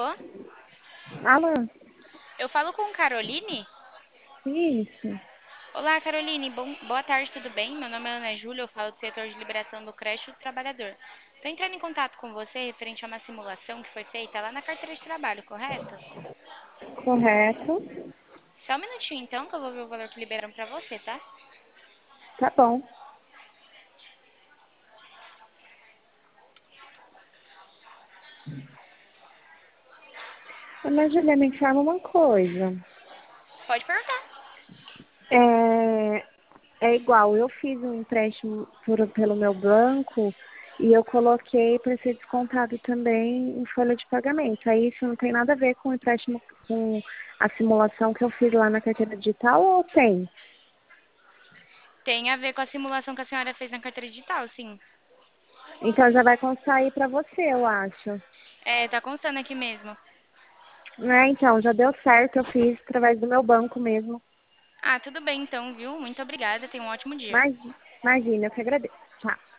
Alô? Alô, Eu falo com Caroline? isso. Olá, Caroline. Boa tarde, tudo bem? Meu nome é Ana Júlia, eu falo do setor de liberação do creche do trabalhador. Estou entrando em contato com você referente a uma simulação que foi feita lá na carteira de trabalho, correto? Correto. Só um minutinho então que eu vou ver o valor que liberaram para você, tá? Tá bom. Mas, Julia, me fala uma coisa. Pode perguntar. É, é igual, eu fiz um empréstimo pelo meu banco e eu coloquei para ser descontado também em folha de pagamento. Aí isso não tem nada a ver com o empréstimo, com a simulação que eu fiz lá na carteira digital ou tem? Tem a ver com a simulação que a senhora fez na carteira digital, sim. Então já vai constar aí para você, eu acho. É, tá constando aqui mesmo. Então, já deu certo, eu fiz através do meu banco mesmo. Ah, tudo bem então, viu? Muito obrigada, tenha um ótimo dia. Mas, imagina, eu que agradeço. Tchau.